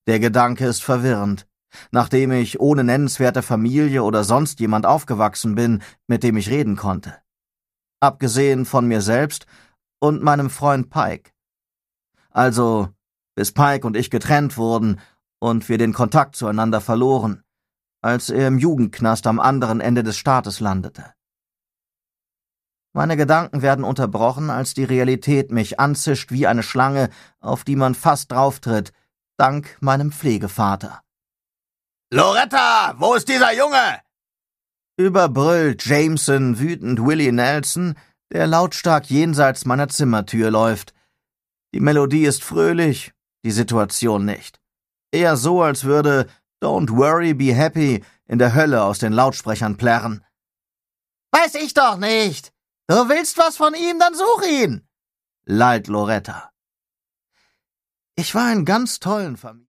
Der Gedanke ist verwirrend, nachdem ich ohne nennenswerte Familie oder sonst jemand aufgewachsen bin, mit dem ich reden konnte. Abgesehen von mir selbst und meinem Freund Pike. Also, bis Pike und ich getrennt wurden und wir den Kontakt zueinander verloren, als er im Jugendknast am anderen Ende des Staates landete. Meine Gedanken werden unterbrochen, als die Realität mich anzischt wie eine Schlange, auf die man fast drauftritt, dank meinem Pflegevater. »Loretta, wo ist dieser Junge?« Überbrüllt Jameson wütend Willie Nelson, der lautstark jenseits meiner Zimmertür läuft. Die Melodie ist fröhlich, die Situation nicht. Eher so, als würde »Don't worry, be happy« in der Hölle aus den Lautsprechern plärren. »Weiß ich doch nicht! Du willst was von ihm, dann such ihn!« lallt Loretta. Ich war in ganz tollen Familien.